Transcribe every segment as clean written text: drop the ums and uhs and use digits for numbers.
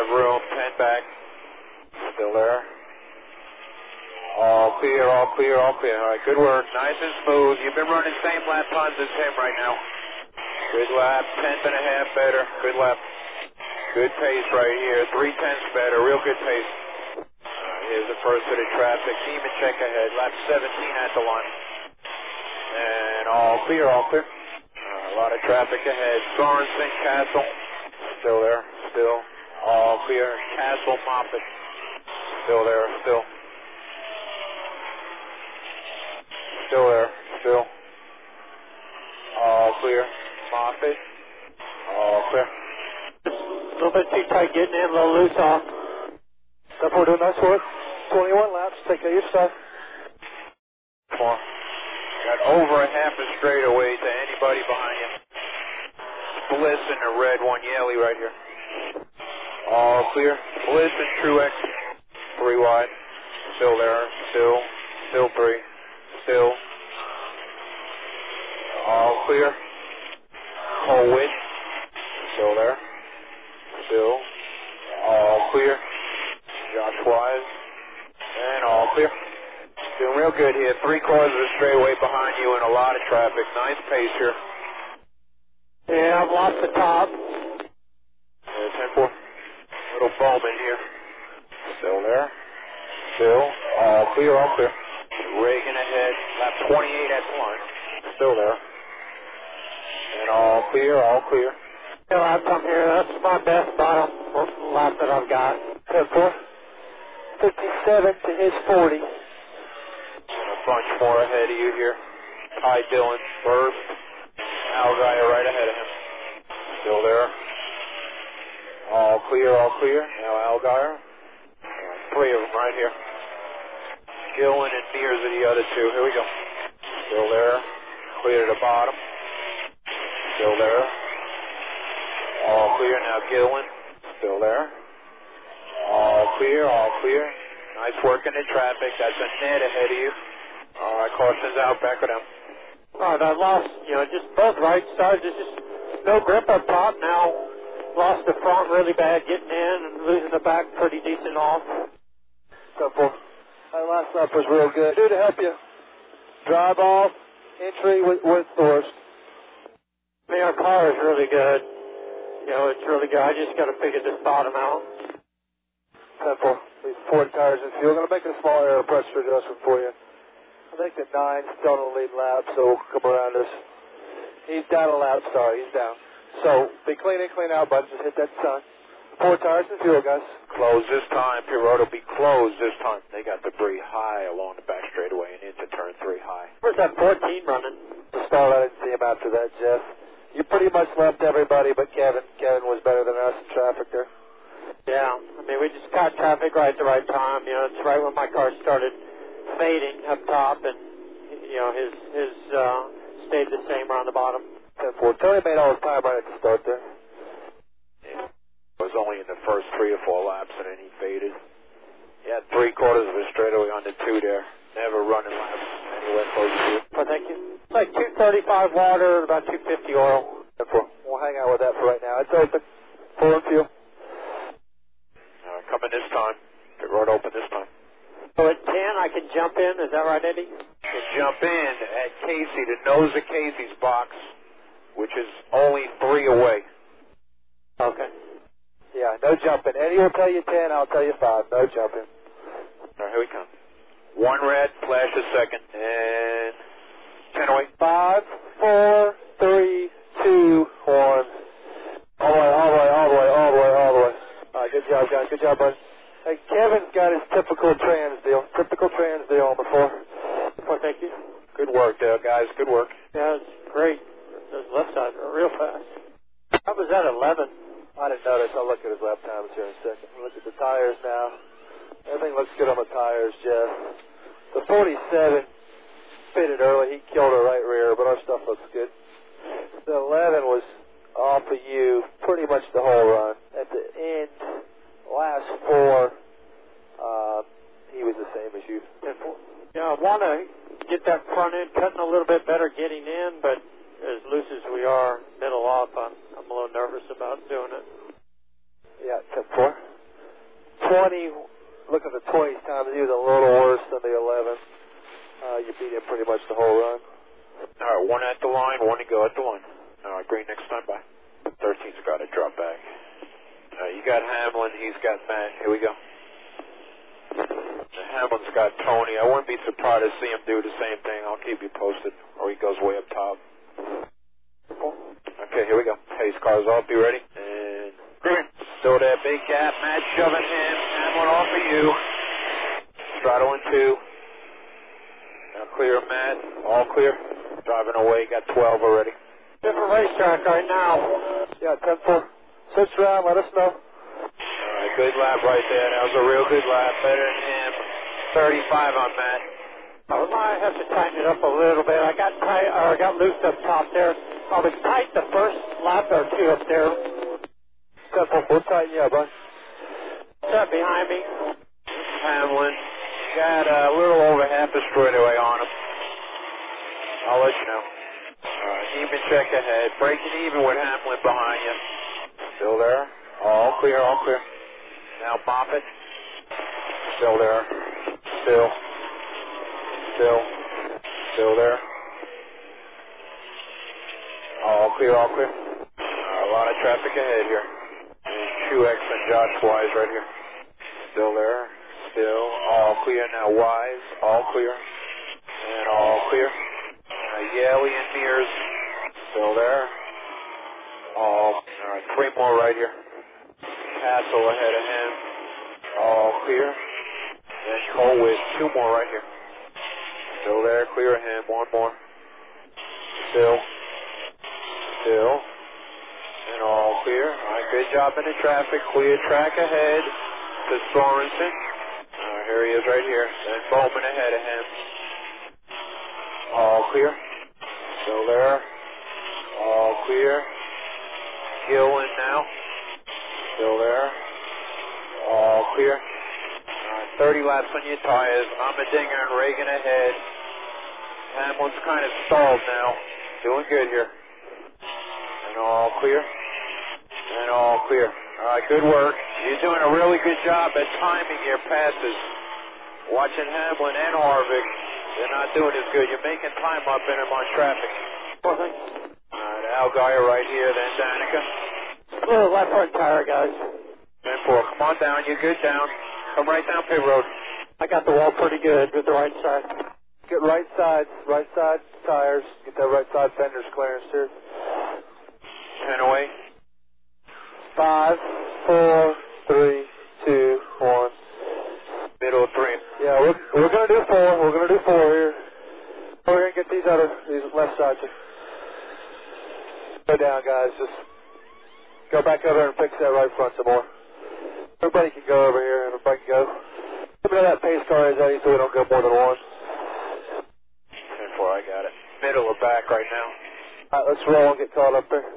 room. 10 back. Still there. All clear, all clear, all clear. All right, good work. Nice and smooth. You've been running same lap times as him right now. Good lap. 10th and a half better. Good lap. Good pace right here. 3/10 better. Real good pace. Here's the first of the traffic. Demon check ahead. Lap 17 at the line. And all clear, all clear. A lot of traffic ahead. Sorensen, Castle. Still there. Still. All clear. Castle, Moffitt. Still there. Still. Still there. Still. All clear. Moffitt. All clear. A little bit too tight getting in, a little loose off. Step forward, doing nice work. 21 laps. Take care of your stuff. Got over a half a straightaway to anybody behind you. Bliss in the red, one yelly right here. All clear. Bliss and Truex. 3 wide. Still there. Still 3. Still. All clear. Colwitt. Still there. Still. All clear. Josh Wise. And all clear. Doing real good here. 3/4 of the straightaway behind you and a lot of traffic. Nice pace here. Yeah, I've lost the top. 10-4. Little Bowman here. Still there. Still. All clear, all clear. Reagan ahead. Lap 28 at the line. Still there. And all clear, all clear. Yeah, I've come here. That's my best bottom lap that I've got. 10-4. 57 to his 40. And a bunch more ahead of you here. Ty Dillon first. Allgaier right ahead of him. Still there. All clear, all clear. Now Allgaier. 3 of them right here. Gillen and Mears are the other 2. Here we go. Still there. Clear to the bottom. Still there. All clear. Now Gillen. Still there. All clear, all clear. Nice work in the traffic. That's a net ahead of you. All right, caution's out. Back with them. All right, I lost, just both right sides. There's just no grip up top now. Lost the front really bad getting in and losing the back pretty decent off. 10-4. That last lap was real good. Do to help you. Drive off. Entry with Thorst. I mean, our car is really good. It's really good. I just got to figure this bottom out. 10-4. These 40 tires and fuel. Going to make a small air pressure adjustment for you. I think the 9's still on the lead lap, so we'll come around us. He's down a lap. Sorry, he's down. So, the clean in, clean out button. Just hit that sign. 4 tires and fuel, guys. Close this time. Pirot will be closed this time. They got debris high along the back straightaway and into turn 3 high. Where's that 14 running? To start, I didn't see him after that, Jeff. You pretty much left everybody but Kevin. Kevin was better than us in traffic there. Yeah, I mean, we just caught traffic right at the right time. It's right when my car started fading up top, and, his stayed the same around the bottom. 10-4. Tony made all his time right at the start there. Yeah. It was only in the first 3 or 4 laps, and then he faded. He had 3/4 of a straightaway on the 2 there. Never running laps anywhere close to it. Well, thank you. It's like 235 water, about 250 oil. 10-4. We'll hang out with that for right now. It's open. Full and fuel. Coming this time. The road open this time. So at 10, I can jump in. Is that right, Eddie? You can jump in at Casey, the nose of Casey's box, which is only 3 away. Okay. Yeah, no jumping. Eddie will tell you 10, I'll tell you 5. No jumping. All right, here we come. 1 red, flash a second, and 10 away. 5, 4, 3, 2, 1. All the way, all the way, all the way, all the way, all the way. All right, good job, guys. Good job, bud. Hey, Kevin's got his typical trans deal. Typical trans deal on the floor. Well, thank you. Good work there, guys. Good work. Yeah, it's great. Those left sides are real fast. How was that, 11? I didn't notice. I'll look at his lap times here in a second. Look at the tires now. Everything looks good on the tires, Jeff. The 47 fitted early. He killed her right rear, but our stuff looks good. The 11 was off of you pretty much the whole run. At the end, last 4, he was the same as you. Yeah, I want to get that front end cutting a little bit better getting in, but as loose as we are middle off, I'm a little nervous about doing it. Yeah, 10-4. 20, look at the 20s times, he was a little worse than the 11. You beat him pretty much the whole run. All right, one at the line, one to go at the line. All right, green next time, bye. 13's got to drop back. You got Hamlin, he's got Matt. Here we go. Hamlin's got Tony. I wouldn't be surprised to see him do the same thing. I'll keep you posted. Or he goes way up top. Okay, here we go. Pace car's off. Be ready. And green. Still that big gap. Matt shoving him. Hamlin off of you. Straddle in 2. Now clear, Matt. All clear. Driving away. Got 12 already. Different racetrack right now. Yeah, 10-4. Switch around. Let us know. All right, good lap right there. That was a real good lap. Better than him. 35 on Matt. I might have to tighten it up a little bit. I got tight, or I got loose up top there. I was tight the first lap or two up there. 10-4. We'll tighten you up, bud. Set behind me. Hamlin. Got a little over half a straightaway on him. I'll let you know. Even check ahead. Breaking even with Hamlin behind you. Still there. All clear, all clear. Now Moffitt. Still there. Still there. All clear, all clear. A lot of traffic ahead here. And Truex and Josh Wise right here. Still there. Still. All clear. Now Wise. All clear. And all clear. Yelly and Mears. Still there. All right, 3 more right here. Castle ahead of him. All clear. Then Colwitt, 2 more right here. Still there, clear of him. 1 more. Still. And all clear. All right, good job in the traffic. Clear track ahead to Sorensen. Here he is right here. Then Bowman ahead of him. All clear. Still there. All clear. Gillen now. Still there. All clear. 30 laps on your tires. Allmendinger and Reagan ahead. Hamlin's kind of stalled now. Doing good here. And all clear. And all clear. All right, good work. You're doing a really good job at timing your passes. Watching Hamlin and Harvick. They're not doing as good. You're making time up in them on traffic. All right, Allgaier right here, then Danica. Little left front tire, guys. 10-4. Come on down. You're good down. Come right down pit road. I got the wall pretty good with the right side. Get right side tires. Get that right side fenders clearance too. 10 away. 5, 4, 3, 2, 1. Middle of 3. Yeah, we're gonna do 4. We're gonna do 4 here. We're gonna get these left sides. Go down, guys. Just go back over and fix that right front some more. Everybody can go over here. Everybody can go. Let me know that pace car is ready so we don't go more than 1. 10-4, I got it. Middle of back right now. All right, let's roll and get caught up there.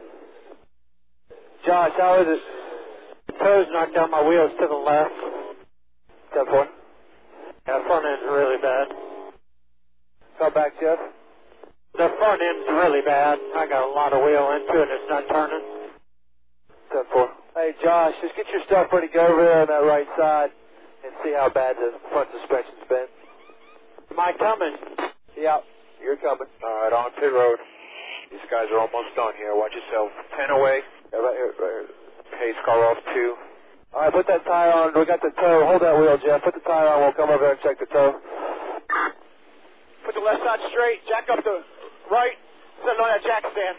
Josh, how is it? The toes knocked down my wheels to the left. 10-4. Yeah, front end's really bad. Come back, Jeff. The front end's really bad. I got a lot of wheel into it and it's not turning. 10-4. Hey, Josh, just get your stuff ready to go over there on that right side and see how bad the front suspension's been. Am I coming? Yeah, you're coming. All right, on pit road. These guys are almost done here. Watch yourself. 10 away. Yeah, right here. Pace car off 2. All right, put that tire on. We got the toe. Hold that wheel, Jeff. Put the tire on. We'll come over there and check the toe. Put the left side straight. Jack up the right. Set it on that jack stand.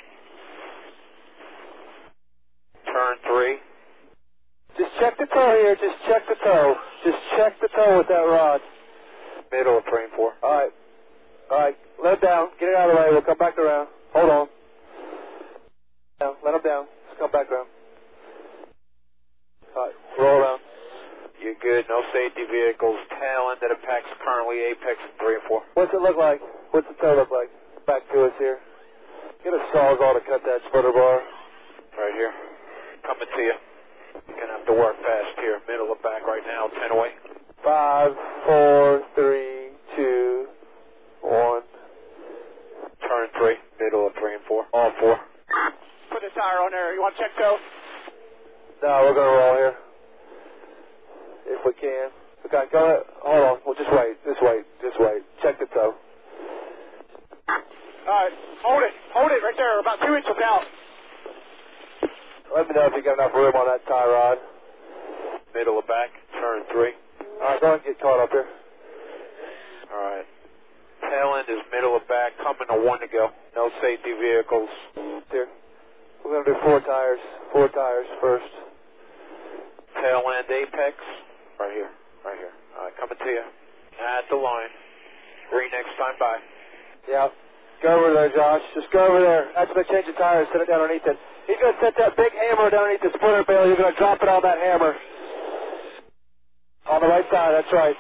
Turn 3. Just check the toe here. Just check the toe. Just check the toe with that rod. Middle of 3 and 4. All right. Let it down. Get it out of the way. We'll come back around. Hold on. Down. Let him down. Let's come back around. All right. Roll around. You're good. No safety vehicles. Tail end of the pack's currently apex in 3 and 4. What's it look like? What's the toe look like? Back to us here. Get a sawzall to cut that splitter bar. Right here. Coming to you. You're going to have to work fast here. Middle of back right now. 10 away. 5, 4, 3, 2, 1. Turn 3. Middle of 3 and 4. All 4. Put the tire on there. You want to check toe? No, we're going to roll here. if we can. Okay, go ahead. Hold on. Well, just wait. Check the toe. Alright, hold it right there, about 2 inches out. Let me know if you got enough room on that tie rod. Middle of back, turn 3. Alright, go ahead and get caught up here. Alright. Tail end is middle of back, coming to 1 to go. No safety vehicles. Here. We're going to do 4 tires. 4 tires first. Tail end apex. Right here. Alright, coming to you. At the line. Green next time by. Yeah. Go over there, Josh. Just go over there. That's going to change the tires. Set it down underneath it. He's going to set that big hammer down underneath the splitter bale. You're going to drop it on that hammer. On the right side. That's right.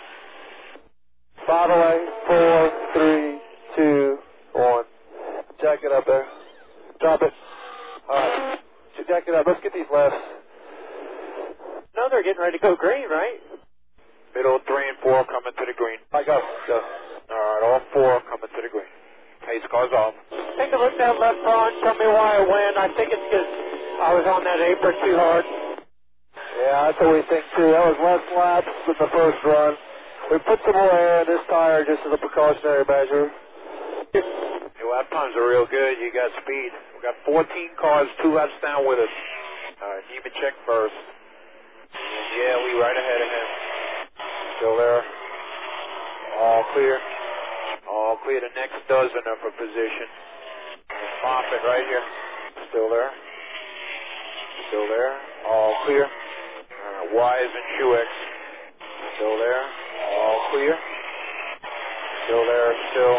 5 away. 4, 3, 2, 1. Jack it up there. Drop it. All right. Jack it up. Let's get these lefts. No, they're getting ready to go green, right? Middle 3 and 4 coming to the green. All right, go. Alright, all 4 coming to the green. Pace cars off. Take a look at that left front. Tell me why I win. I think it's because I was on that apron too hard. Yeah, that's what we think too. That was less laps than the first run. We put some more air in this tire just as a precautionary measure. Your lap times are real good. You got speed. We got 14 cars, 2 laps down with us. Alright, Neiman check first. Yeah, we right ahead of him. Still there. All clear. All clear. The next dozen are for position. Moffitt right here. Still there. Still there. All clear. Wise and Truex. Still there. All clear. Still there. Still.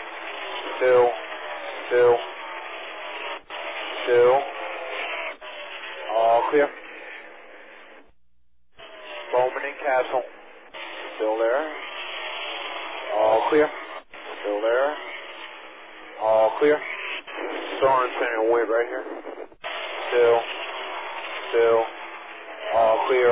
All clear. Bowman and Castle. Still there. All clear. Still there. All clear. Sorensen and Witt right here. Still. All clear.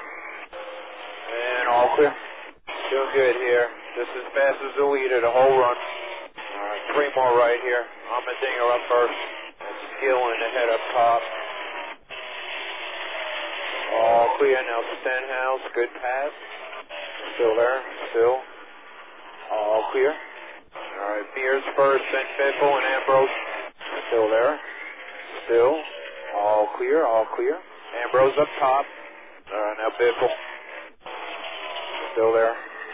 And all clear. Doing good here. Just as fast as the leader the whole run. Alright, 3 more right here. Allmendinger up first. And Skillen ahead up top. All clear. Now Stenhouse. Good pass. Still there. All clear. Alright, Mears first, then Biffle and Ambrose. Still there. All clear. Ambrose up top. Alright, now Biffle. Still there.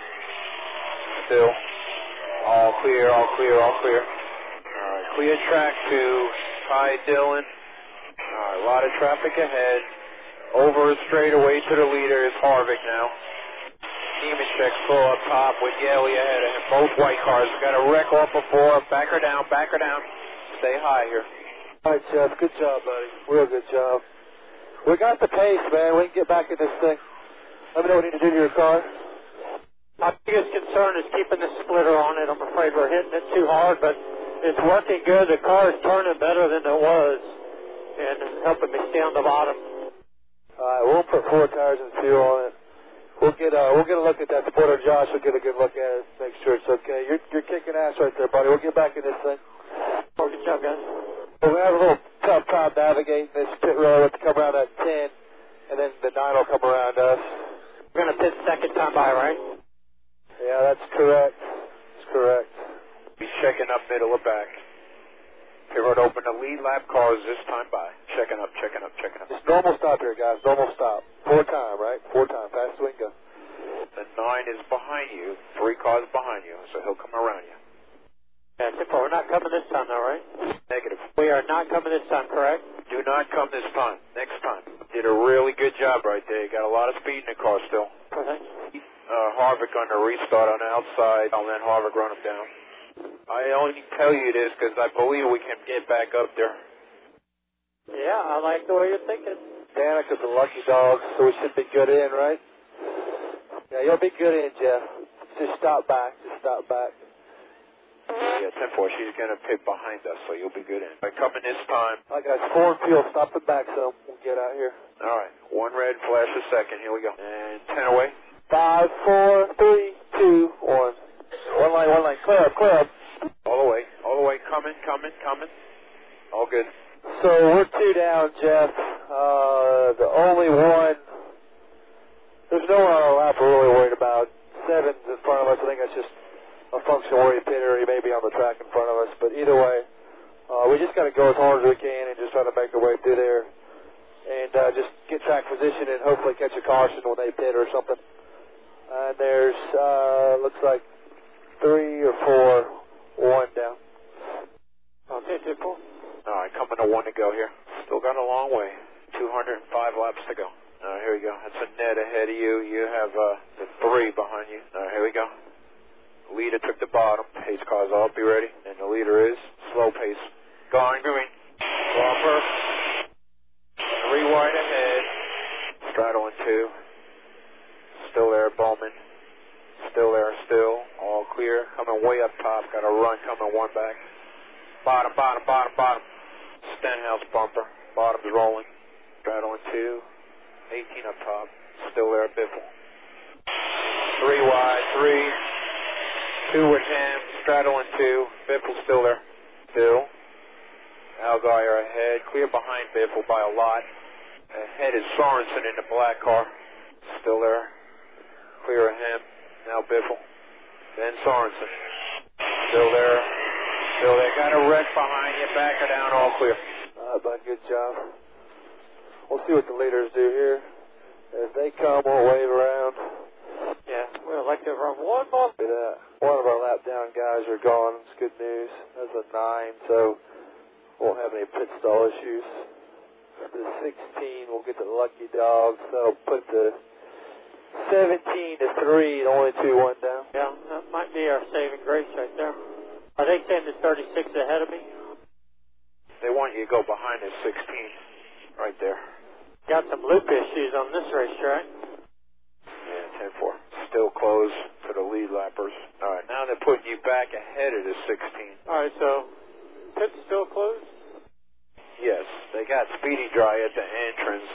All clear. Alright, clear track to Ty Dillon. Alright, a lot of traffic ahead. Over a straightaway to the leader is Harvick now. Nemechek full up top with Yeley ahead of him. Both white cars. Got a wreck off before. Back her down. Stay high here. All right, Jeff. Good job, buddy. Real good job. We got the pace, man. We can get back in this thing. Let me know what we need to do to your car. My biggest concern is keeping the splitter on it. I'm afraid we're hitting it too hard, but it's working good. The car is turning better than it was, and it's helping me stay on the bottom. All right, we'll put 4 tires and fuel on it. We'll get a look at that splitter. Josh will get a good look at it, make sure it's okay. You're kicking ass right there, buddy. We'll get back in this thing. Oh, good job, guys. We're going to have a little tough time navigating this pit road. We'll have to come around at 10, and then the 9 will come around us. We're going to pit second time by, right? Yeah, that's correct. That's correct. Be checking up middle or back. Pit road open to lead lap cars this time by. Checking up. Just normal stop here, guys. Normal stop. 4 time, right? 4 time. Fast as we can go. The 9 is behind you. 3 cars behind you, so he'll come around you. Yeah, simple. We're not coming this time, though, right? Negative. We are not coming this time, correct? Do not come this time. Next time. Did a really good job right there. You got a lot of speed in the car still. Perfect. Harvick on the restart on the outside. I'll let Harvick run him down. I only tell you this because I believe we can get back up there. Yeah, I like the way you're thinking. Danica's a lucky dog, so we should be good in, right? Yeah, you'll be good in, Jeff. Just stop back. Yeah, 10-4. She's going to pit behind us, so you'll be good in. By coming this time. All right, guys, 4 and fuel. Stop the back so we'll get out here. All right. 1 red, flash a second. Here we go. And 10 away. 5, 4, 3, 2, 1. One line. Clear up. All the way. Coming. All good. So we're 2 down, Jeff. The only one. There's got to go as hard as we can and just try to make our way through there and just get track position and hopefully catch a caution when they pit or something. There's, looks like 3 or 4, 1 down. Okay, 2-4. All right, coming to 1 to go here. Still got a long way. 205 laps to go. All right, here we go. That's a net ahead of you. You have the 3 behind you. All right, here we go. Leader took the bottom. Pace cars all be ready. And the leader is slow pace. Going green. Bumper. 3 wide ahead. Straddling 2. Still there, Bowman. Still there, still. All clear. Coming way up top. Got a run coming 1 back. Bottom. Stenhouse bumper. Bottom's rolling. Straddling 2. 18 up top. Still there, Biffle. 3 wide, 3. 2 with him. Straddling 2. Biffle still there. Still. Allgaier ahead. Clear behind Biffle by a lot. Ahead is Sorensen in the black car. Still there. Clear of him. Now Biffle. Then Sorensen. Still there. Still there. Got a wreck behind you. Back her down. All clear. But good job. We'll see what the leaders do here. If they come, we'll wave around. Yeah, we'd like to run 1 more. One of our lap down guys are gone. It's good news. That's a 9, so won't have any pit stall issues. The 16 will get the lucky dogs. That'll put the 17 to 3, only 2-1 down. Yeah, that might be our saving grace right there. Are they saying there's 36 ahead of me? They want you to go behind the 16. Right there. Got some loop issues on this racetrack. Yeah, 10-4. Still close to the lead lappers. All right, now they're putting you back ahead of the 16. All right, so pit's still closed? Yes, they got Speedy Dry at the entrance.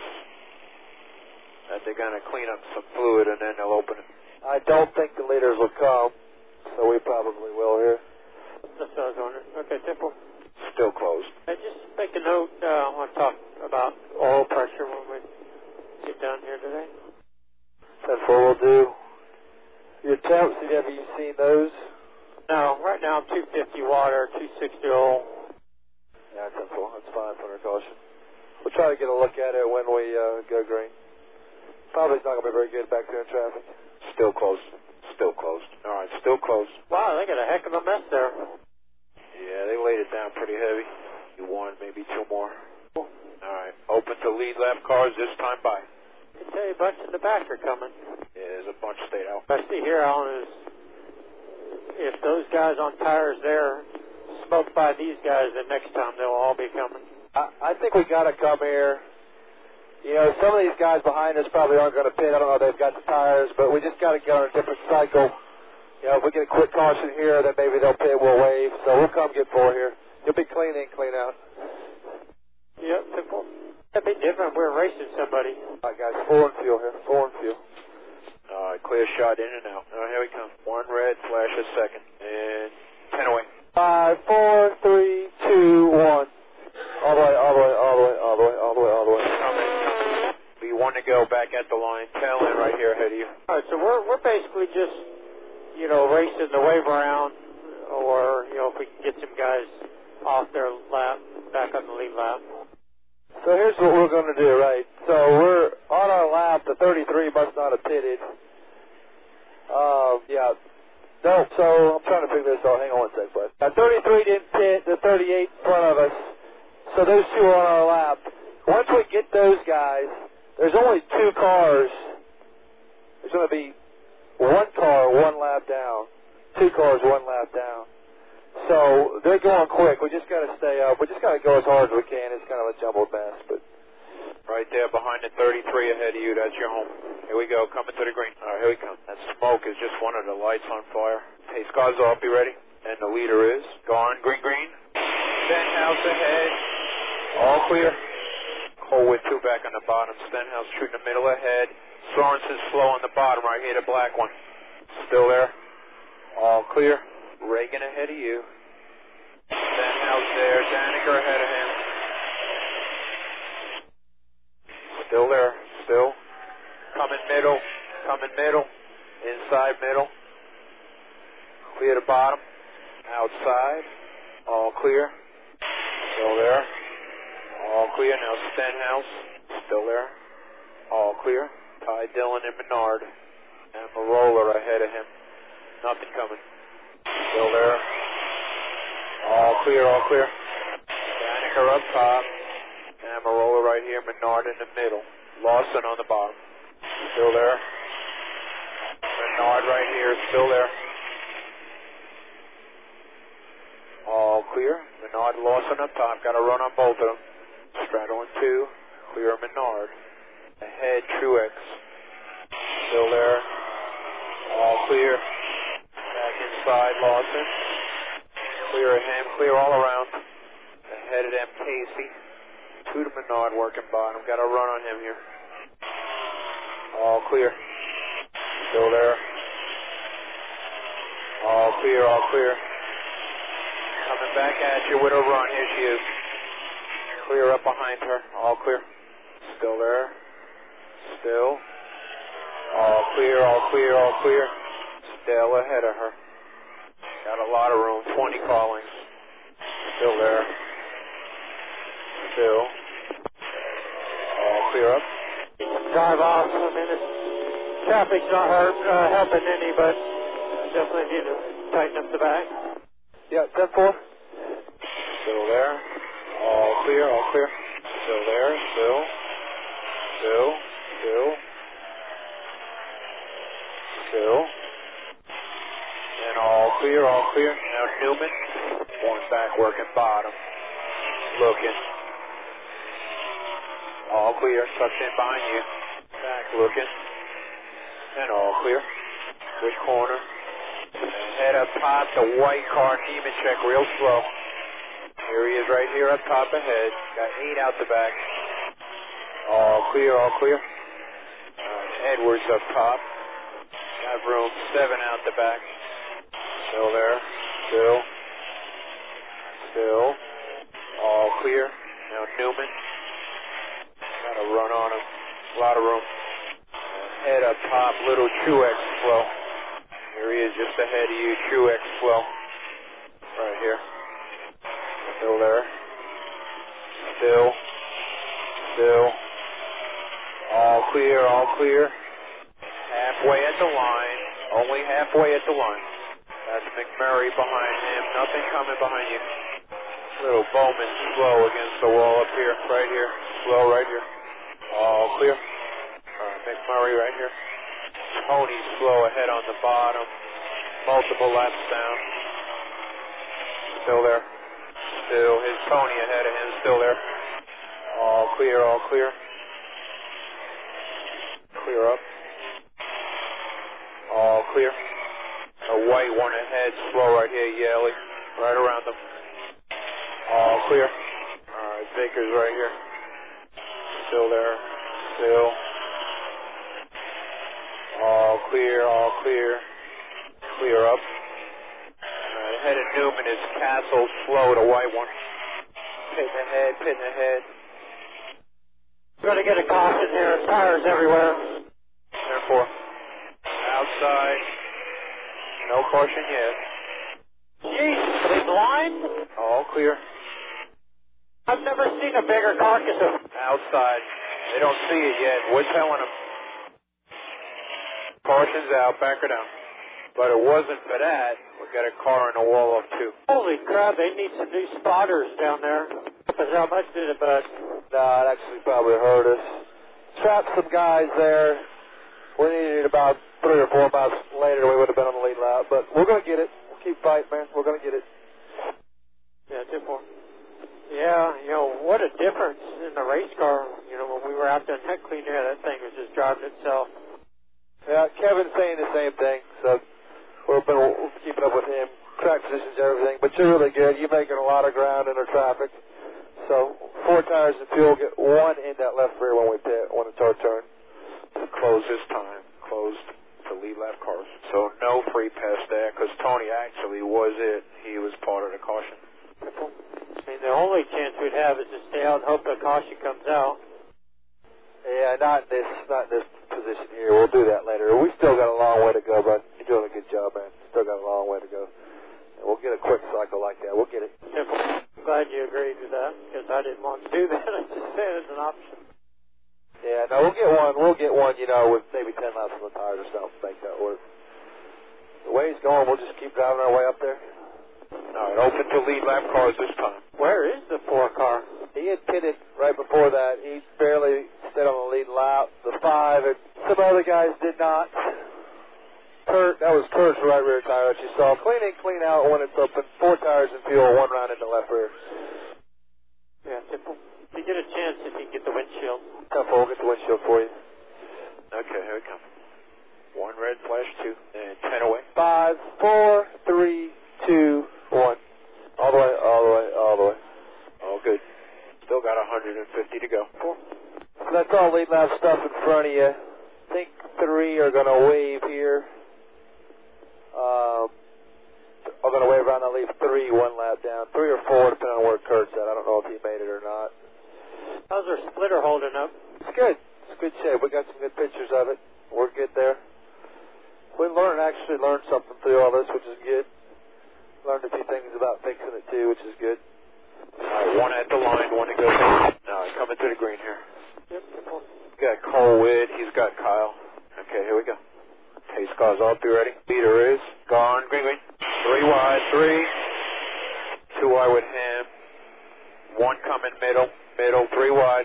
That they're going to clean up some fluid and then they'll open it. I don't think the leaders will come, so we probably will here. That's what I was wondering. Okay, Temple. Still closed. Hey, just make a note. I want to talk about oil pressure when we get done here today. That's what we'll do. Your temps, have you seen those? No, right now I'm 250 water, 260 oil. Yeah, that's fine for our caution. We'll try to get a look at it when we go green. Probably not going to be very good back there in traffic. Still closed. Still closed. All right, still closed. Wow, they got a heck of a mess there. Yeah, they laid it down pretty heavy. You 1, maybe 2 more. All right, open to lead lap cars this time by. I can tell you a bunch in the back are coming. Yeah, there's a bunch stayed out. What I see here, Alan, is if those guys on tires there smoke by these guys, then next time they'll all be coming. I think we got to come here. You know, some of these guys behind us probably aren't going to pit. I don't know if they've got the tires, but we just got to get on a different cycle. You know, if we get a quick caution here, then maybe they'll pit, we'll wave. So we'll come get 4 here. You'll be clean in, clean out. Yep, simple. That'd be different if we were racing somebody. All right, guys, 4 and fuel here. 4 and fuel. All right, clear shot in and out. All right, here we come. 1 red, flash a second. And 10 away. 5, 4, 3, 2, 1. All the way, all the way, all the way, all the way, all the way, all the way. Coming. Be 1 to go back at the line. Tail in right here ahead of you. All right, so we're basically just, you know, racing the wave around, or, you know, if we can get some guys off their lap, back on the lead lap. So here's what we're going to do, right? So we're on our lap. The 33 must not have pitted. Yeah. No, so I'm trying to figure this out. Hang on 1 second, bud. Now, 33 didn't pit. The 38 in front of us. So those 2 are on our lap. Once we get those guys, there's only 2 cars. There's going to be 1 car, 1 lap down. 2 cars, 1 lap down. So they're going quick. We just got to stay up. We just got to go as hard as we can. It's kind of a jumbled mess, but. Right there behind the 33 ahead of you. That's your home. Here we go. Coming to the green. All right, here we come. That smoke is just one of the lights on fire. Pace cars off. Be ready. And the leader is gone. Green, green. Stenhouse ahead. All clear. Colwood 2 back on the bottom. Stenhouse shooting the middle ahead. Sorensen's slow on the bottom right here. The black one. Still there. All clear. Reagan ahead of you. Stenhouse there. Daniker ahead of him. Still there. Still. Coming middle. Coming middle. Inside middle. Clear the bottom. Outside. All clear. Still there. All clear. Now Stenhouse. Still there. All clear. Ty Dillon and Menard. And Marola ahead of him. Nothing coming. Still there. All clear, all clear. Daneker up top. Amarola right here. Menard in the middle. Lawson on the bottom. Still there. Menard right here. Still there. All clear. Menard, Lawson up top. Got to run on both of them. Straddle in 2. Clear Menard. Ahead, Truex. Still there. All clear. Back inside, Lawson. Clear of him. Clear all around. Ahead of them, Casey. 2 to Menard working bottom. Got to run on him here. All clear. Still there. All clear, all clear. Coming back at you with a run. Here she is. Clear up behind her. All clear. Still there. Still. All clear, all clear, all clear. Still ahead of her. Got a lot of room. 20 callings. Still there. Still. All clear up. Drive off. I mean, this traffic's not helping any, but definitely need to tighten up the back. Yeah, 10-4. Still there. All clear, all clear. Still there. Still. Still. Still. Still. And all clear, all clear. Now Newman. Going back, working bottom. Looking. All clear. Tucked in behind you. Back looking. And all clear. Switch corner. Head up top. The white car. Nemechek real slow. Here he is right here up top ahead. Got 8 out the back. All clear, all clear. Edwards up top. Got room. 7 out the back. Still there. Still. Still. All clear. Now Newman. Got to run on him. A lot of room. Head up top. Little Truex slow. Here he is just ahead of you. Truex slow. Right here. Still there. Still. Still. All clear, all clear. Halfway at the line. Only halfway at the line. That's McMurray behind him. Nothing coming behind you. Little Bowman slow against the wall up here. Right here. Slow right here. All clear. McMurray right here. Tony slow ahead on the bottom. Multiple laps down. Still there. Still. His Tony ahead of him. Still there. All clear, all clear. Clear up. All clear. A white one ahead, slow right here, Yaley. Right around them. All clear. Alright, Vickers right here. Still there. Still. All clear, all clear. Clear up. Alright, ahead of Newman is Castle, slow, the white one. Pitting ahead, pitting ahead. We're going to get a caution here. Tires everywhere. Therefore, outside. No caution yet. Jeez, are they blind? All clear. I've never seen a bigger carcass of... Outside. They don't see it yet. We're telling them. Caution's out. Back her down. But it wasn't for that. We got a car in the wall of 2. Holy crap, they need some new spotters down there. Because how much did it bust? Nah, it actually probably hurt us. Trapped some guys there. We needed about 3 or 4 miles later. We would have been on the lead lap. But we're going to get it. We'll keep fighting, man. We're going to get it. Yeah, 2-4. Yeah, you know, what a difference in the race car. You know, when we were out there in heck cleaner, that thing was just driving itself. Yeah, Kevin's saying the same thing. So we're keeping up with him. Track positions, everything. But you're really good. You're making a lot of ground in the traffic. So 4 tires and fuel, get 1 in that left rear when we pit, when it's our turn. Close this time. Closed to lead lap cars. So no free pass there because Tony actually was it. He was part of the caution. I mean, the only chance we'd have is to stay out and hope the caution comes out. Yeah, not in this position here. We'll do that later. We still got a long way to go, but you're doing a good job, man. Still got a long way to go. And we'll get a quick cycle like that. We'll get it. I'm glad you agreed with that. I didn't want to do that. I just said it as an option. Yeah, no, we'll get one. We'll get one, you know, with maybe 10 laps on the tires or something to make that work. The way he's going, we'll just keep driving our way up there. All right, open to lead lap cars this time. Where is the 4 car? He had pitted right before that. He barely stayed on the lead lap. The 5, and some other guys did not. That was Kurt's right rear tire that you saw. Clean in, clean out when it's open. 4 tires and fuel, 1 round in the left rear. Yeah, if you get a chance, if you can get the windshield. Come forward, we'll get the windshield for you. Okay, here we come. 1 red flash, 2, and 10 away. 5, 4, 3, 2, 1. All the way, all the way, all the way. All good. Still got 150 to go. So that's all lead lap stuff in front of you. I think 3 are going to wave here. I'm going to wave around and leave 3 1 lap down. 3 or 4, depending on where Kurt's at. I don't know if he made it or not. How's our splitter holding up? It's good. It's good shape. We got some good pictures of it. We're good there. We actually learned something through all this, which is good. Learned a few things about fixing it too, which is good. All right, 1 at the line, 1 to go. Now coming to the green here. Yep. Got Cole Witt. He's got Kyle. Okay, here we go. Pace cars off. Be ready. Leader is gone. Green, green. 3 wide. 3. 2 wide with him. 1 coming middle. Middle. 3 wide.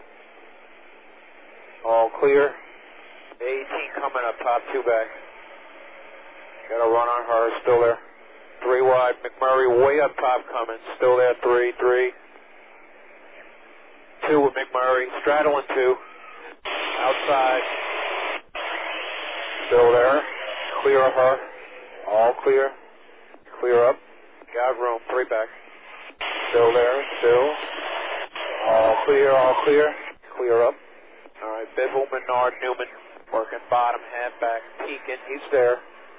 All clear. 18 coming up top. 2 back. Got a run on her. Still there. 3 wide. McMurray way up top coming. Still there. 3. 3. 2 with McMurray. Straddling 2. Outside. Still there. Clear of her. All clear. Clear up. Got room. 3 back. Still there. Still. All clear. All clear. Clear up. All right. Bivell, Menard, Newman. Working bottom, half back. Peeking. He's there.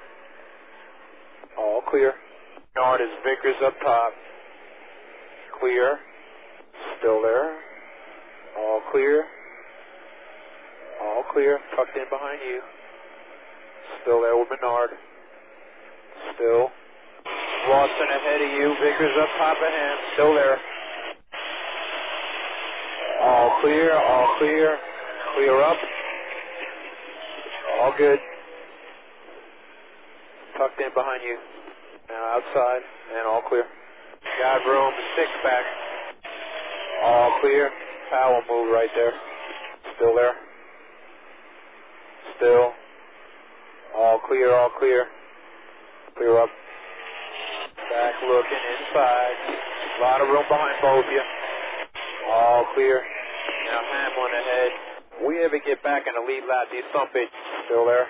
All clear. Menard is Vickers up top. Clear. Still there. All clear. All clear. Tucked in behind you. Still there with Menard. Still. Lawson ahead of you. Vickers up top of him. Still there. All clear. All clear. Clear up. All good. Tucked in behind you. Now outside. And all clear. Got room. 6 back. All clear. Powell move right there. Still there. Still. All clear, all clear. Clear up. Back looking inside. A lot of room behind both of you. All clear. Now Hamlin ahead. We ever get back in the lead lap, these some bitches still there.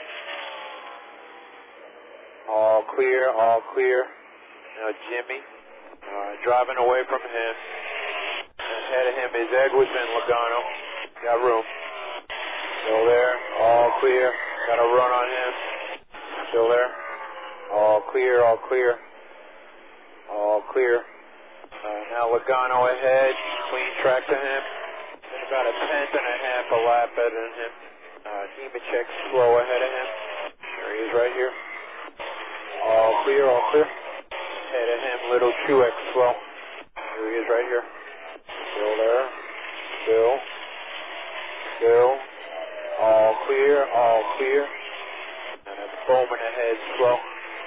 All clear, all clear. Now Jimmy driving away from him. Ahead of him is Edwards and Logano. Got room. Still there. All clear. Got a run on him. Still there. All clear, all clear. All clear. Now Logano ahead. Clean track to him. And about a 10th and a half a lap better than him. Nemechek slow ahead of him. There he is right here. All clear, all clear. Ahead of him, little Truex slow. Here he is right here. Still there. Still. Still. All clear, all clear. And that's Bowman ahead, slow.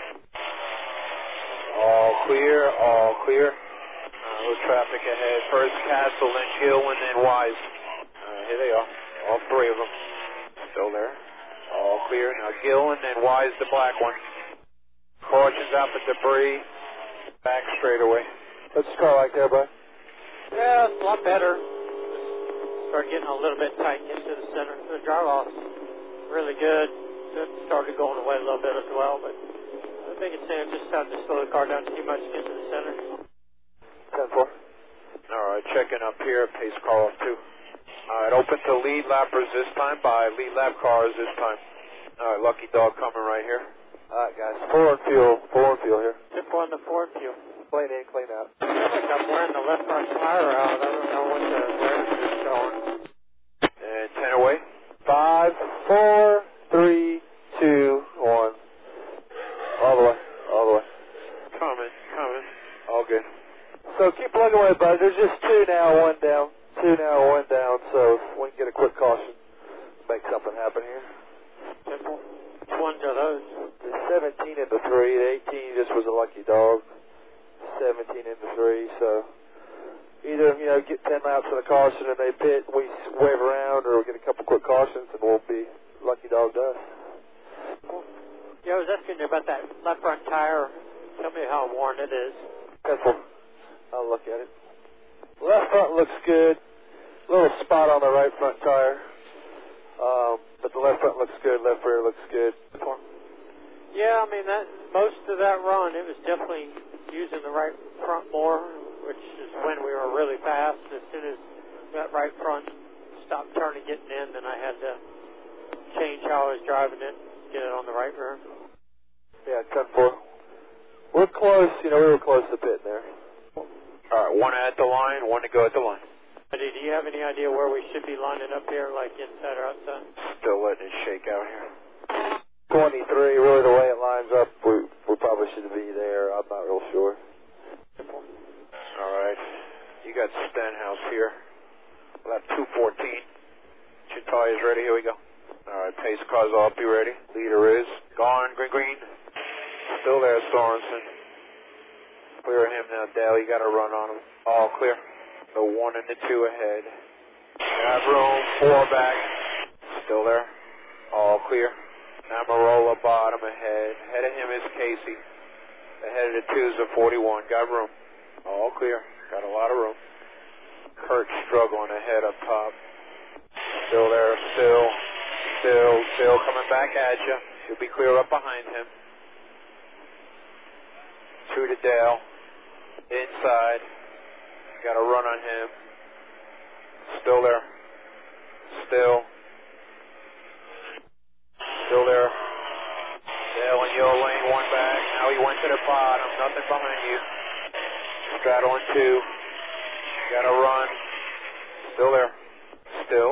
All clear, all clear. Little traffic ahead. First Castle, then Gill, and then Wise. Here they are. All 3 of them. Still there. All clear. Now Gill, and then Wise, the black one. Cautions out the debris. Back straight away. What's the car like there, bud? Yeah, it's a lot better. Started getting a little bit tight into the center. The drive-off's really good. It started going away a little bit as well, but the biggest thing is just having to slow the car down too much to get to the center. 10-4. All right, checking up here. Pace car off 2. All right, open to lead lappers this time by lead lap cars this time. All right, Lucky Dog coming right here. All right, guys. 4 and fuel. 4 and fuel here. Tip 1 to 4 fuel. Clean in, clean out. I feel like I'm wearing the left front tire out. I don't know what where it's going. And 10 away. 5, 4, 3, 2, 1. All the way. Coming. All good. So keep plugging away, bud. There's just 2 now. happen here. Simple. Which ones are those? The 17 into 3. The 18 just was a lucky dog. 17 into 3. So either, get 10 laps of the caution and they pit, we wave around, or we get a couple quick cautions and we'll be lucky dog to us. Yeah, I was asking you about that left front tire. Tell me how worn it is. Pencil. I'll look at it. Left front looks good. Little spot on the right front tire. But the left front looks good. Left rear looks good. Yeah, I mean, most of that run, it was definitely using the right front more, which is when we were really fast. As soon as that right front stopped turning, getting in, then I had to change how I was driving it, get it on the right rear. Yeah, 10-4. We're close. We were close to pitting there. All right, one at the line, one to go at the line. Do you have any idea where we should be lining up here, like inside or outside? Still letting it shake out here. 23, really the way it lines up, we probably should be there. I'm not real sure. All right, you got Stenhouse here. Lap 214. Your tires ready? Here we go. All right, pace car's off. Be ready. Leader is gone. Green. Still there, Sorensen. Clear him now, Dale. You got to run on him. All clear. The 1 and the 2 ahead. Got room. 4 back. Still there. All clear. Amarola bottom ahead. Ahead of him is Casey. Ahead of the 2's a 41. Got room. All clear. Got a lot of room. Kurt struggling ahead up top. Still there. Still coming back at you. He'll be clear up behind him. 2 to Dale. Inside. Got a run on him. Still there. Still there. Dale in yellow lane, 1 back. Now he went to the bottom. Nothing behind you. Straddling 2. Got a run. Still there. Still.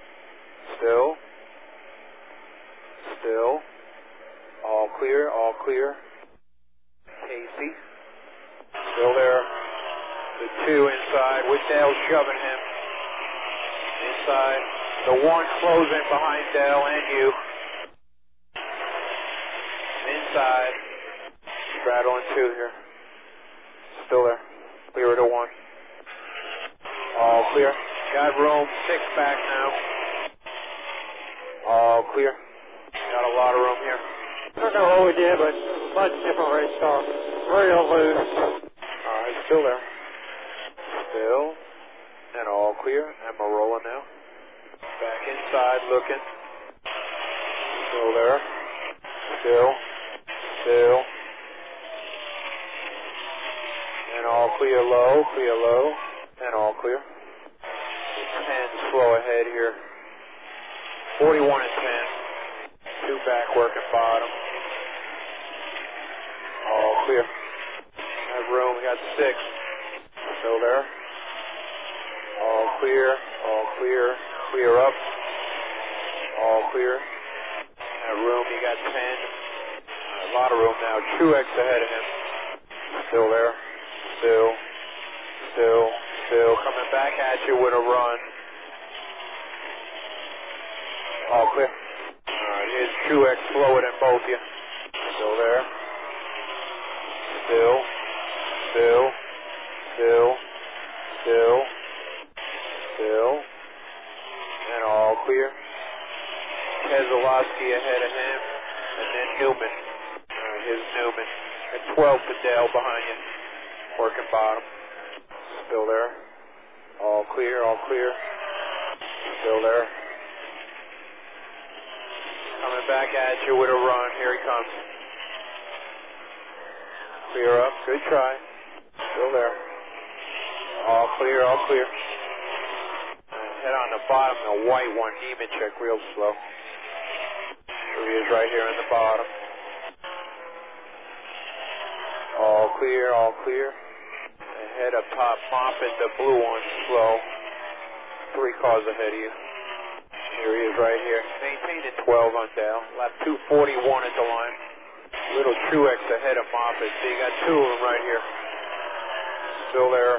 All clear. Casey. Still there. The 2 inside with Dale shoving him. Inside. The 1 closing behind Dale and you. Inside. Straddling 2 here. Still there. Clear to 1. All clear. Got room. 6 back now. All clear. Got a lot of room here. I don't know what we did, but a bunch of different race cars. Real loose. All right, still there. Still. And all clear. Amarola now. Back inside looking. Still there. Still. And all clear low. And all clear. 10 slow ahead here. 41 and 10. 2 back working bottom. All clear. Have room. We got 6. Still there. All clear. Clear up. All clear. Have room. You got 10. A lot of room now. Truex ahead of him. Still there. Still. Coming back at you with a run. All clear. All right, here's Truex slower than both of you. Still there. Still. And all clear. Keselowski ahead of him. And then Newman. All right, here's Newman. And 12 to Dale behind you. Working bottom. Still there. All clear. Still there. Coming back at you with a run. Here he comes. Clear up. Good try. Still there. All clear. Head on the bottom, the white one. Nemechek real slow. Here he is right here in the bottom. All clear. Ahead up top, Moffitt, the blue one, slow. 3 cars ahead of you. Here he is right here. Maintaining 12 on Dale. Lap 241 at the line. Little Truex ahead of Moffitt. So you got 2 of them right here. Still there.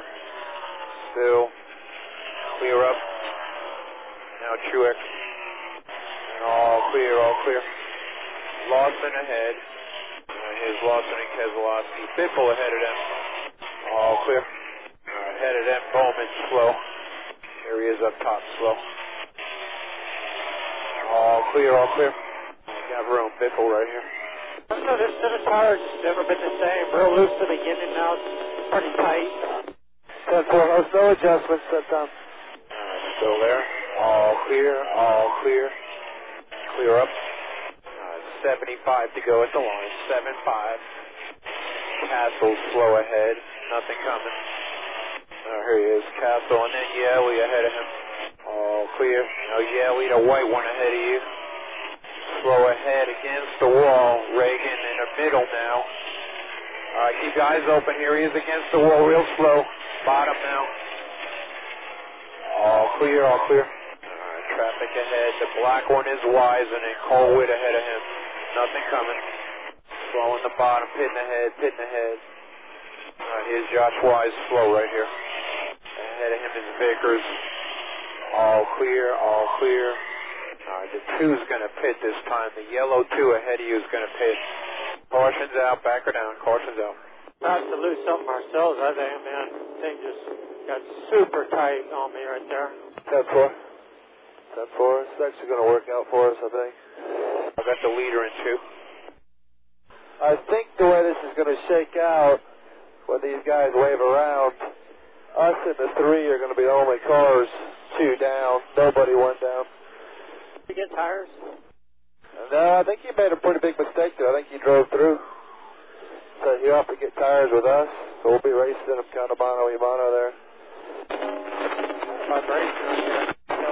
Clear up. Now Truex. And all all clear. Lawson ahead. Here's Lawson and Keselowski. Biffle ahead of them. All clear. Ahead of them, Bowman slow. Here he is up top, slow. All clear, all clear. Got room, Biffle right here. So this set of tires has never been the same. Real loose to the beginning, now it's pretty tight. 10-4, no adjustments that time. Still there. All clear, all clear. Clear up. 75 to go at the line. 7-5. Castle slow ahead. Nothing coming. Here he is, Castle, and then Yelly ahead of him. All clear. Now Yelly, the white one ahead of you. Slow ahead against the wall. Reagan in the middle now. All right, keep your eyes open. Here he is against the wall, real slow. Bottom now. All clear, all clear. All right, traffic ahead. The black one is Wise, and then Colwood ahead of him. Nothing coming. Slow in the bottom, pitting ahead, pitting ahead. All right, here's Josh Wise, slow right here. Ahead of him is Vickers. All clear, all clear. All right, the 2's going to pit this time. The yellow 2 ahead of you is going to pit. Caution's out, back her down, caution's out. About to lose something ourselves, I think, man. Thing just got super tight on me right there. 10-4. 10-4. It's actually going to work out for us, I think. I got the leader in 2. I think the way this is going to shake out, when these guys wave around, us and the 3 are going to be the only cars 2 down. Nobody 1 down. You get tires? No, I think you made a pretty big mistake there. I think you drove through. So you have to get tires with us. So we'll be racing them kind of mano a mano there. Vibration right here.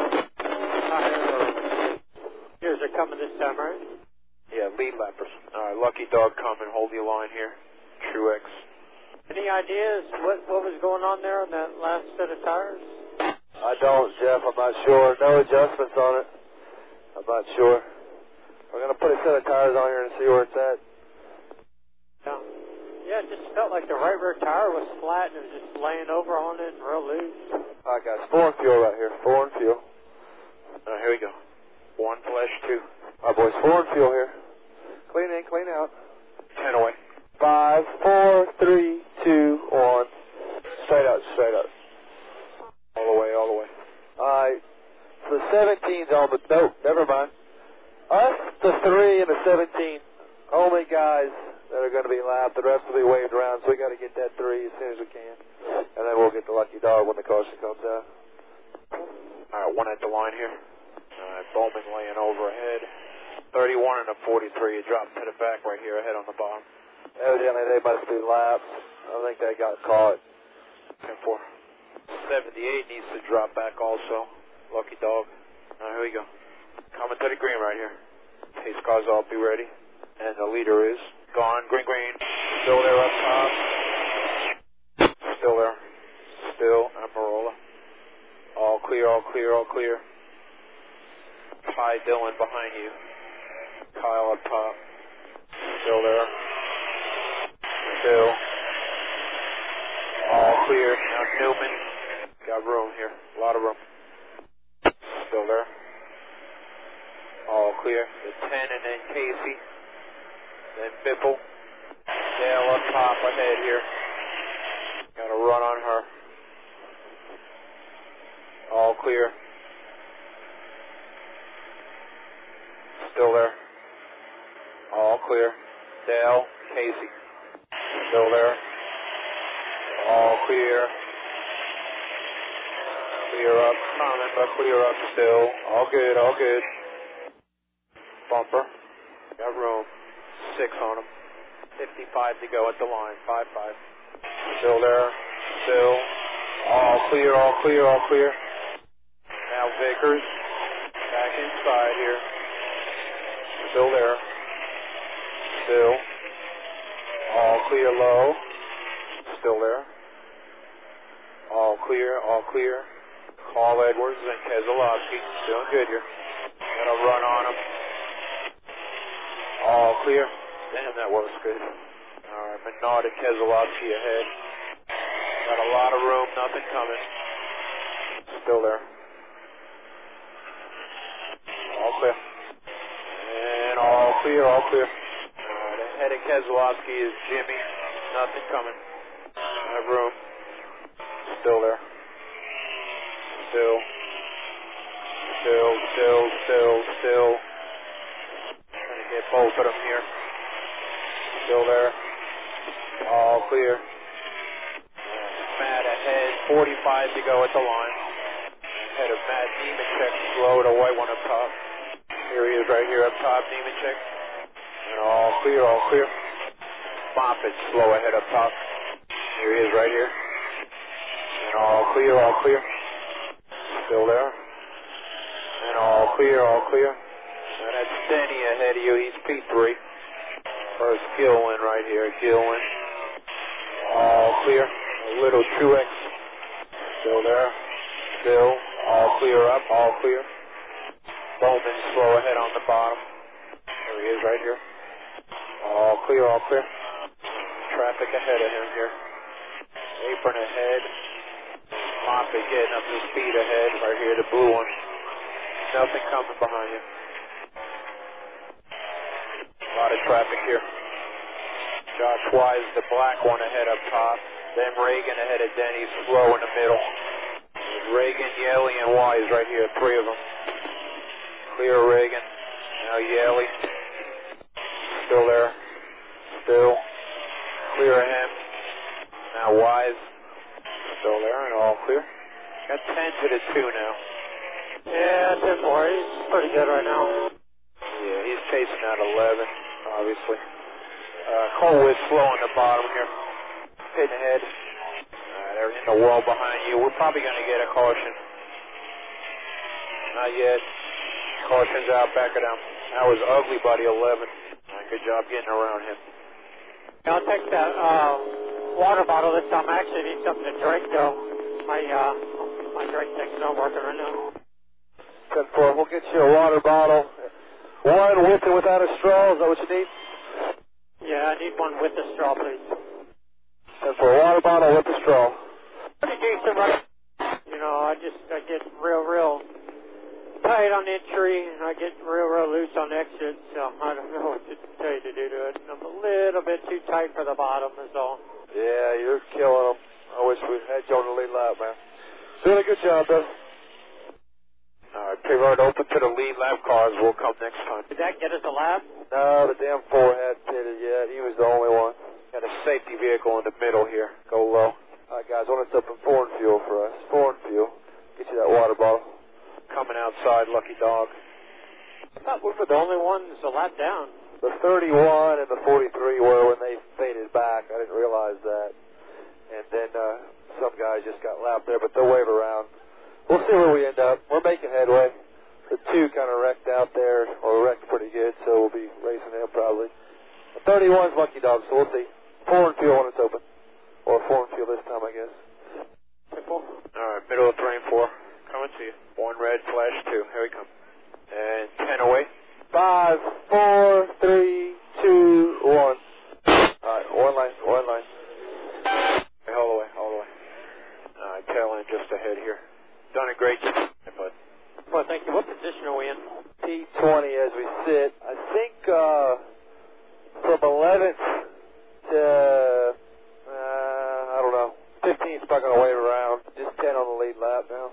Tires are coming this time, right? Yeah, lead lappers. All right, Lucky Dog coming. Hold your line here. Truex. Any ideas what was going on there on that last set of tires? I don't, Jeff. I'm not sure. No adjustments on it. I'm not sure. We're going to put a set of tires on here and see where it's at. Yeah, it just felt like the right rear tire was flat and it was just laying over on it and real loose. All right, guys. 4 and fuel right here. 4 and fuel. All right, here we go. 1 flash 2. All right, boys. 4 and fuel here. Clean in, clean out. 10 away. 5, 4, 3, 2, 1. Straight up, straight up. All the way, all the way. All right. So the 17's on the... Nope, never mind. Us, the 3 and the 17, only guys that are going to be lapped. The rest will be waved around, so we got to get that 3 as soon as we can. And then we'll get the Lucky Dog when the caution comes out. All right, 1 at the line here. All right, Bowman laying over ahead. 31 and a 43. It dropped to the back right here ahead on the bottom. Evidently, they must be lapped. I think they got caught. 10-4. 78 needs to drop back also. Lucky Dog. All right, here we go. Coming to the green right here. Pace cars all be ready. And the leader is gone. Green, green. Still there up top. Still there. Still. Amarola. All clear, all clear, all clear. Ty Dillon behind you. Kyle up top. Still there. Still. All clear. Now Newman. Got room here. A lot of room. Still there. All clear. The 10 and then Casey. Then Biffle. Dale up top ahead here. Got to run on her. All clear. Still there. All clear. Dale, Casey. Still there. All clear. Clear up. Coming, but clear up still. All good, all good. Bumper. Got room. 6 on them. 55 to go at the line. 5-5. Still there. Still. All clear, all clear, all clear. Now Vickers. Back inside here. Still there. Still. All clear low. Still there. All clear, all clear. Paul Edwards and Keselowski. Doing good here. Gonna run on them. All clear. Damn, that works good. Alright, Menard and Keselowski ahead. Got a lot of room, nothing coming. Still there. All clear. And clear, all clear. Ahead of Keselowski is Jimmy. Nothing coming. I have room. Still there. Still. Trying to get both of them here. Still there. All clear. Matt ahead. 45 to go at the line. Ahead of Matt Nemechek. Slow, the white one up top. Here he is right here up top, Nemechek. And all clear, all clear. Moffitt slow ahead up top. Here he is right here. And all clear, all clear. Still there. And all clear, all clear. And that's Denny ahead of you. He's P3. First Gillen right here. Gillen. All clear. A little Truex. Still there. Still. All clear up. All clear. Bowman slow ahead on the bottom. There he is right here. All clear, all clear. Traffic ahead of him here. Apron ahead. Moffitt getting up to speed ahead. Right here, the blue one. Nothing coming behind you. A lot of traffic here. Josh Wise, the black one ahead up top. Then Reagan ahead of Denny, slow in the middle. Reagan, Yelly, and Wise right here, three of them. Clear Reagan. Now Yelly. Still there. Still. Clear him. Now Wise. Still there and all clear. Got 10 to the 2 now. Yeah, 10 more. He's pretty good right now. Yeah, he's chasing out 11, obviously. Colwood slow on the bottom here. Pitting ahead. They're in the wall behind you. We're probably going to get a caution. Not yet. Caution's out, back it down. That was Ugly Buddy 11. Good job getting around him. I'll take that water bottle this time. I actually need something to drink, though. My drink thing's not working right now. 10-4, we'll get you a water bottle. One with and without a straw, is that what you need? Yeah, I need one with a straw, please. 10-4, water bottle with a straw. Pretty decent, right? You know, I get real tight on entry, and I get real loose on exit, so I don't know what to tell you to do to it. I'm a little bit too tight for the bottom, is all. Yeah, you're killing them. I wish we had you on the lead lap, man. Doing a good job, though. All right, P-Rod open to the lead lap cars. Will come next time. Did that get us a lap? No, the damn 4 hadn't pitted yet. He was the only one. Got a safety vehicle in the middle here. Go low. All right, guys, when it's up in foreign fuel for us. Foreign fuel. Get you that water bottle. Coming outside, lucky dog. I thought we were the only ones a lap down. The 31 and the 43 were when they faded back. I didn't realize that. And then some guys just got lapped there, but they'll wave around. We'll see where we end up. We're making headway. The 2 kind of wrecked out there, or wrecked pretty good, so we'll be racing him probably. The 31's lucky dog, so we'll see. Foreign fuel when it's open. Or foreign fuel this time, I guess. Simple. All right, middle of train 4. Coming to you. 1 red, flash 2. Here we come. And 10 away. 5, 4, 3, 2, 1. All right, one line. Hey, all the way. All right, tail end just ahead here. Done a great job, bud. Well, thank you. What position are we in? P20 as we sit. I think from 11th to, I don't know, 15th's not going to wave around. Just 10 on the lead lap now.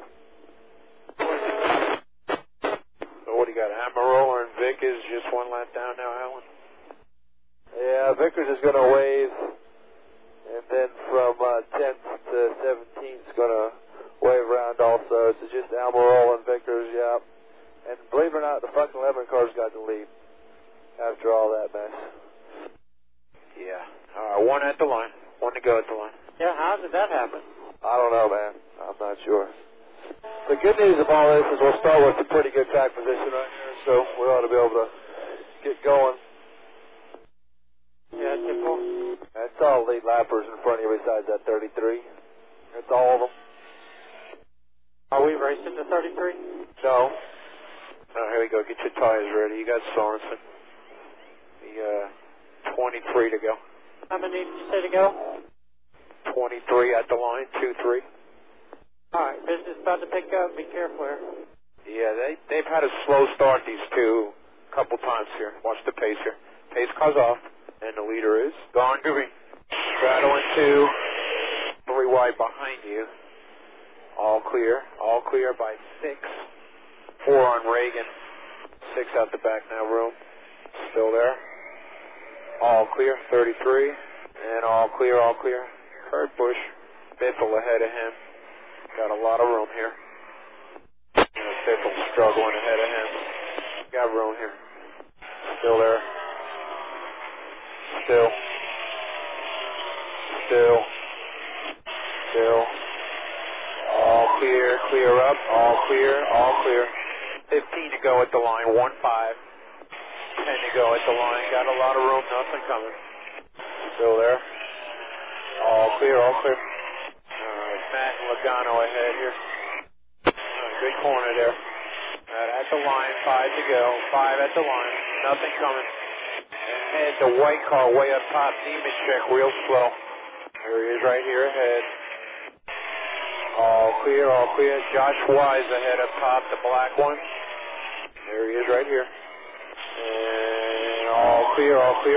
So what do you got? Amarola and Vic is just 1 lap down now, Alan? Yeah, Vickers is going to wave. And then from 10th to 17th is going to wave around also. So just Almirola and Vickers, yeah. And believe it or not, the fucking 11 cars got the lead after all that mess. Yeah. All right, 1 at the line. 1 to go at the line. Yeah, how did that happen? I don't know, man. I'm not sure. The good news of all this is we'll start with a pretty good track position right here, so we ought to be able to get going. Yeah, simple. That's all lead lappers in front of you besides that 33. That's all of them. Are we racing the 33? No. Here we go. Get your tires ready. You got Sorensen. The 23 to go. How many did you say to go? 23 at the line. 2-3. All right, business about to pick up. Be careful here. Yeah, they've had a slow start, these 2. couple times here. Watch the pace here. Pace car's off, and the leader is Gone Green. Straddling 2, 3 wide behind you. All clear by 6. 4 on Reagan. 6 out the back now, room. Still there. All clear, 33. And all clear. Kurt Busch, Biffle ahead of him. Got a lot of room here. Biffle struggling ahead of him. Got room here. Still there. Still. All clear up, all clear. 15 to go at the line, 1-5. 10 to go at the line, got a lot of room, nothing coming. Still there. All clear. Alright, Matt and Logano ahead here. Good corner there. At the line, 5 to go, 5 at the line, nothing coming. Ahead, the white car way up top, Nemechek real slow. There he is right here ahead. All clear. Josh Wise ahead up top, the black one. There he is right here. And all clear.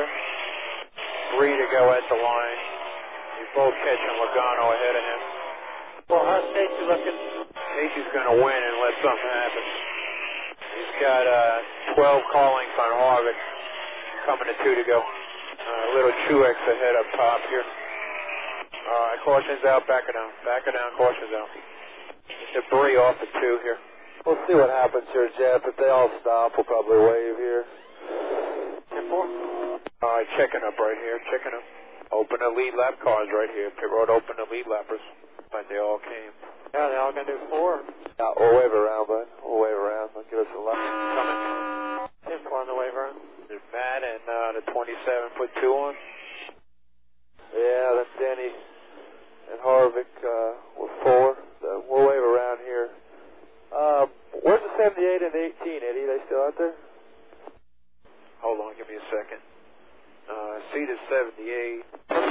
3 to go at the line. He's both catching Logano ahead of him. Well, how's Casey looking? Casey's going to win unless something happens. He's got 12 car lengths on Harvick. Coming to 2 to go. Little Truex ahead up top here. Alright, caution's out, back it down, caution's out. Debris off the 2 here. We'll see what happens here, Jeff. If they all stop, we'll probably wave here. 10-4. Alright, checking up right here, Open the lead lap cars right here. Pit road open the lead lappers. Like they all came. Yeah, they all got to do 4. We'll wave around, bud. We'll wave around. They'll give us a lap. Coming. 10-4 on the wave around. There's Matt and the 27-foot 2 on. Yeah, that's Denny and Harvick with 4. So we'll wave around here. Where's the 78 and the 18, Eddie? They still out there? Hold on, give me a second. Seat is 78.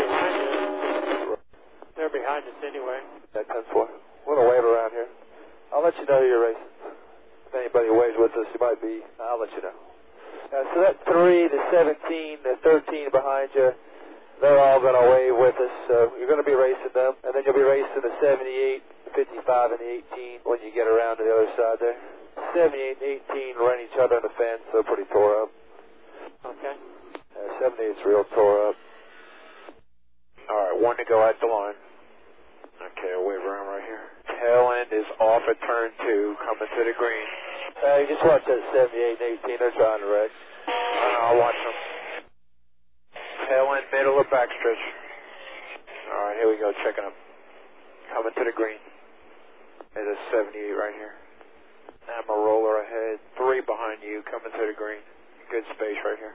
They're behind us anyway. That 10-4. We're going to wave around here. I'll let you know you're racing. If anybody waves with us, you might be. I'll let you know. So that 3, the 17, the 13 behind you, they're all going to wave with us. So you're going to be racing them. And then you'll be racing the 78, the 55, and the 18 when you get around to the other side there. 78 and 18 ran each other in the fence, so pretty tore up. Okay. 78's real tore up. Alright, 1 to go at the line. Okay, I'll wave around right here. Tail end is off at turn 2, coming to the green. You just watch that 78 and 18, they're trying to wreck. I'll watch them. Tail end, middle of backstretch. Alright, here we go, checking them. Coming to the green. It is 78 right here. Amarola ahead, 3 behind you, coming to the green. Good space right here.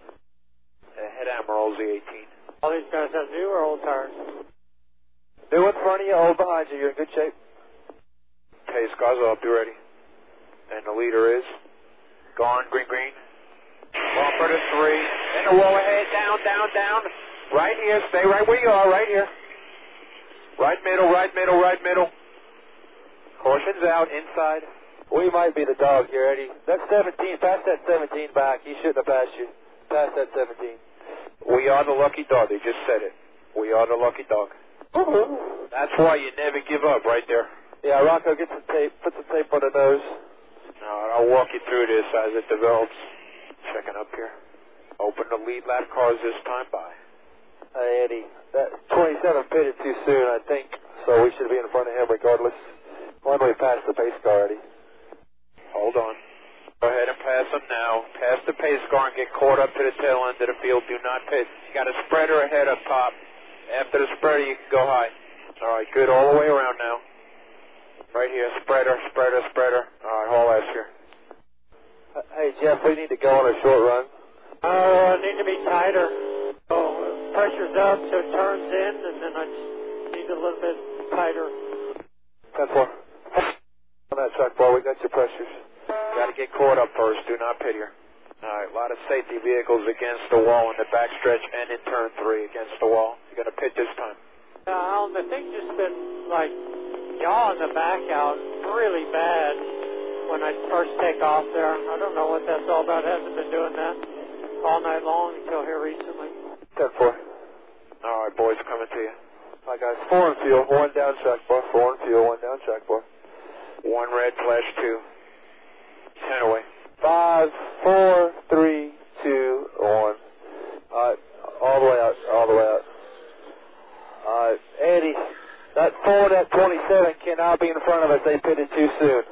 Ahead Amarola's the 18. All these guys have new or old tires? New in front of you, old behind you. You're in good shape. Pace cars up, be ready. And the leader is Gone Green. Bumper to 3. And the wall ahead, down. Right here, stay right where you are, right here. Right middle. Caution's out, inside. We might be the dog here, Eddie. That's 17. Pass that 17 back. He shouldn't have passed you. Pass that 17. We are the lucky dog. They just said it. We are the lucky dog. That's why you never give up right there. Yeah, Rocco, get some tape. Put some tape on the nose. All right, I'll walk you through this as it develops. Checking up here. Open the lead lap cars this time by. Hey, Eddie, that 27 pitted too soon, I think. So we should be in front of him regardless. Why don't we pass the pace car, Eddie? Hold on. Go ahead and pass them now. Pass the pace car and get caught up to the tail end of the field. Do not pit. You got a spreader ahead up top. After the spreader, you can go high. All right, good. All the way around now. Right here, spreader. All right, haul ass here. Hey, Jeff, we need to go on a short run. I need to be tighter. So pressure's up, so it turns in, and then I just need a little bit tighter. 10-4. On that truck, boy, we got your pressures. Got to get caught up first. Do not pit here. All right, a lot of safety vehicles against the wall in the backstretch and in turn 3 against the wall. You're going to pit this time. The thing's just been, like, yawing the back out really bad. when I first take off there. I don't know what that's all about. I haven't been doing that all night long until here recently. 10-4. All right, boys, coming to you. All right, guys. 4 in fuel, 1 down track bar. 4 in fuel, 1 down track bar. 1 red, flash 2. 10 away. 5, 4, 3, 2, 1. All right, all the way out, all the way out. All right, Eddie, that Ford F-27 cannot be in front of us. They pitted too soon.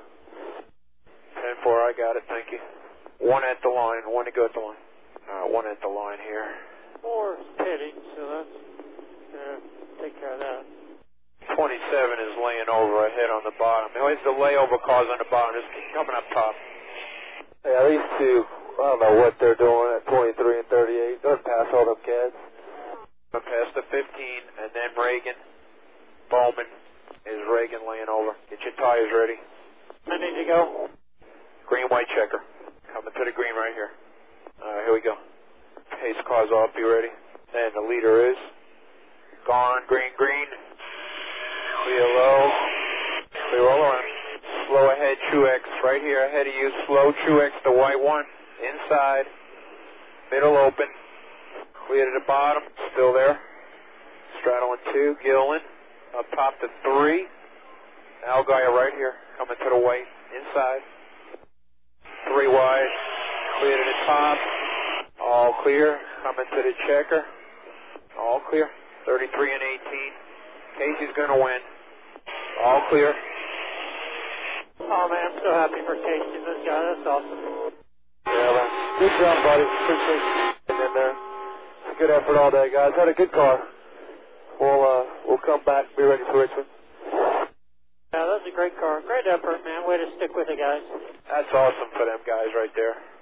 10-4, I got it, thank you. 1 at the line, 1 to go at the line. 1 at the line here. 4 is pitting, so that's going to take care of that. 27 is laying over ahead on the bottom. It's the layover cars on the bottom. Just coming up top. Yeah, these two, I don't know what they're doing at 23 and 38. Don't pass all them cats. Past the 15, and then Reagan. Bowman is Reagan laying over. Get your tires ready. I need to go. Green, white checker. Coming to the green right here. Here we go. Pace cars off, be ready. And the leader is gone, green, green. Clear low. Clear all around. Slow ahead, Truex. Right here ahead of you. Slow Truex, the white one. Inside. Middle open. Clear to the bottom. Still there. Straddling 2. Gillen. Up top to 3. Allgaier right here. Coming to the white. Inside. 3 wide. Clear to the top. All clear. Coming to the checker. All clear. 33 and 18. Casey's going to win. All clear. Oh, man, I'm so happy for Casey, this guy. That's awesome. Yeah, man. Good job, buddy. Appreciate you getting in there. Good effort all day, guys. Had a good car. We'll come back and be ready for Richmond. Yeah, that was a great car. Great effort, man. Way to stick with it, guys. That's awesome for them guys right there.